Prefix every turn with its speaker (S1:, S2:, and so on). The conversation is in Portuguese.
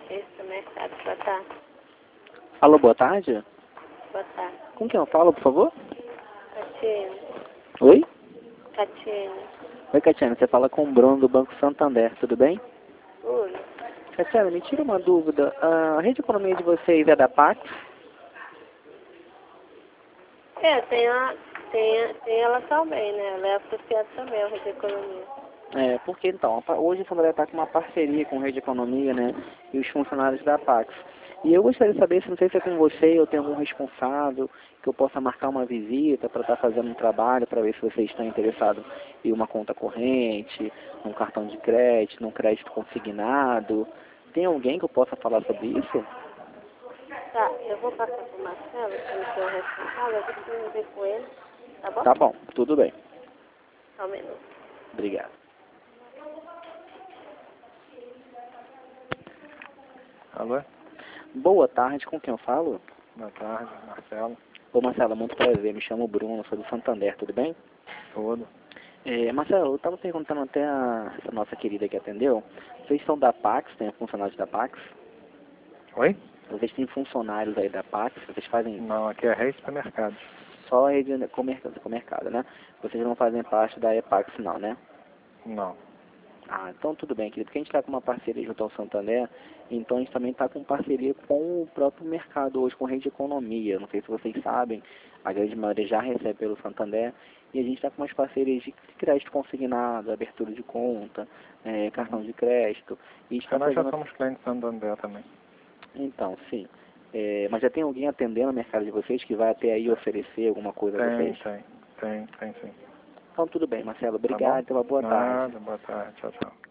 S1: Esse mercado, boa tarde.
S2: Alô, boa tarde.
S1: Boa tarde.
S2: Com quem eu falo, por favor?
S1: Catiene.
S2: Oi?
S1: Catiene.
S2: Oi, Catiana, você fala com o Bruno do Banco Santander, tudo bem?
S1: Oi.
S2: Catiana, me tira uma dúvida. A rede de economia de vocês é da Pax?
S1: Tem ela também, né? Ela é associada também à Rede de Economia.
S2: Porque então, hoje a Santander está com uma parceria com a Rede de Economia, né, e os funcionários da Pax. E eu gostaria de saber, se não sei se é com você ou tem algum responsável, que eu possa marcar uma visita para estar fazendo um trabalho, para ver se vocês estão interessados em uma conta corrente, num cartão de crédito, num crédito consignado. Tem alguém que eu possa falar sobre isso?
S1: Tá, eu vou passar pro Marcelo, que é o responsável, eu vou ver com ele, tá bom?
S2: Tá bom, tudo bem.
S1: Só um minuto.
S2: Obrigado.
S3: Alô?
S2: Boa tarde, com quem eu falo?
S3: Boa tarde, Marcelo.
S2: Ô Marcelo, muito prazer, me chamo Bruno, sou do Santander, tudo bem?
S3: Tudo.
S2: Marcelo, eu estava perguntando até a essa nossa querida que atendeu, vocês são da Pax, tem funcionários da Pax?
S3: Oi?
S2: Vocês têm funcionários aí da Pax, vocês fazem
S3: Não, aqui é Rede Supermercados.
S2: só rede com mercado, né? Vocês não fazem parte da EPAX não, né?
S3: Não.
S2: Ah, então tudo bem, querido, porque a gente está com uma parceria junto ao Santander, então a gente também está com parceria com o próprio mercado hoje, com a Rede de Economia. Não sei se vocês sabem, a grande maioria já recebe pelo Santander, e a gente está com umas parcerias de crédito consignado, abertura de conta, cartão de crédito, e a gente está
S3: Nós já
S2: fazendo...
S3: somos clientes Santander também.
S2: Então, sim. Mas já tem alguém atendendo o mercado de vocês que vai até aí oferecer alguma coisa a vocês?
S3: Tem sim.
S2: Então tudo bem, Marcelo.
S3: Tá bom?
S2: Obrigado, uma boa tarde.
S3: Nada, boa tarde. Tchau, tchau.